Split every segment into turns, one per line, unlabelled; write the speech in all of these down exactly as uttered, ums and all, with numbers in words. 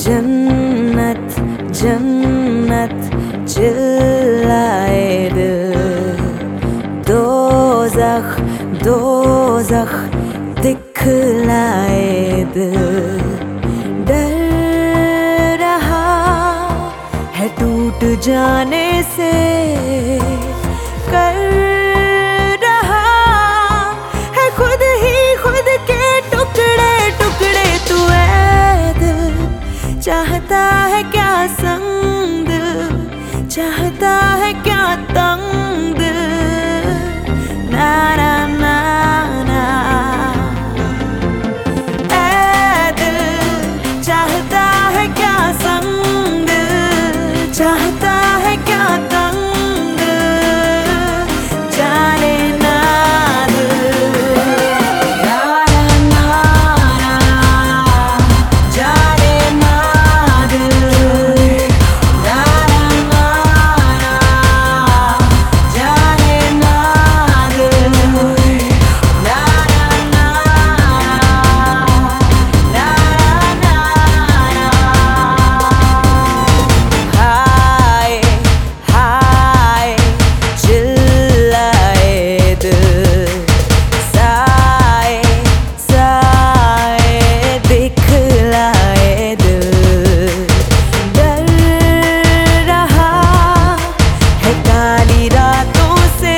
जन्नत जन्नत चिल्लाए दिल, दोज़ख दोज़ख दिखलाए दिल। डर रहा है टूट जाने से, कर रहा है खुद ही खुद के टुकड़े टुकड़े। तू ऐ दिल चाहता है क्या संग, चाहता है क्या तंग, ना ना ना ना। ऐ दिल चाहता है क्या संग, चाहता है क्या तंग, जाने ना दिल, ना ना ना, जाने ना दिल, ना ना ना, जाने ना दिल, ना ना ना, ना ना ना। हाय हाय चिल्लाए दिल, साए साए दिखलाए दिल। डर रहा है काली रातों से,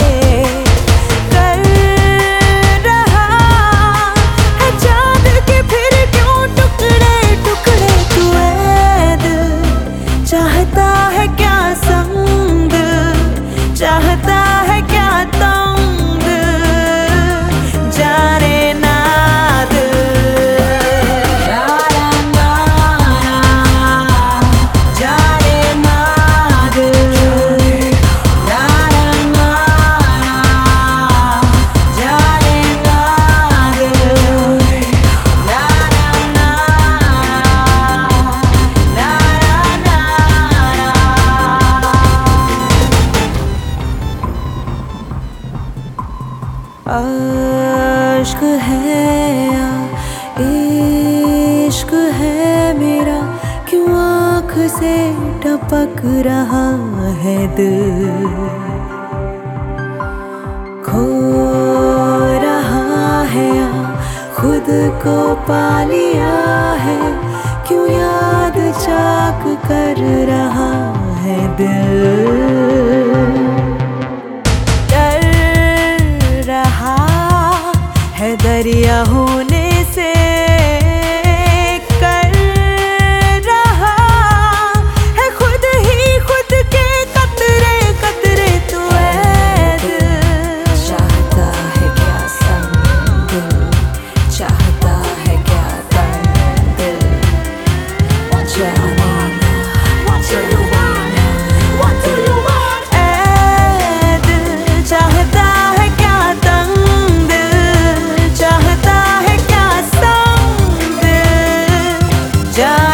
कर रहा है चाँद के फिर क्यों टुकड़े टुकड़े। तू ऐ दिल चाहता है क्या संग, चाहता है क्या तंग, जाने ना दिल, ना ना ना, जाने ना दिल, ना ना ना, जाने ना दिल, ना ना ना, ना ना ना। आश्क है या इश्क है मेरा, क्यों आँख से टपक रहा है दिल। खो रहा है या खुद को पा लिया है, क्यों याद चाक कर रहा है दिल। डर रहा है दरिया होने से, कर रहा है खुद ही खुद के कतरे कतरे। तू ऐ दिल चाहता है क्या संग, चाहता है क्या तंग, जाने ना जाने ना। ऐ दिल चाहता है क्या तंग, चाहता है क्या संग, जा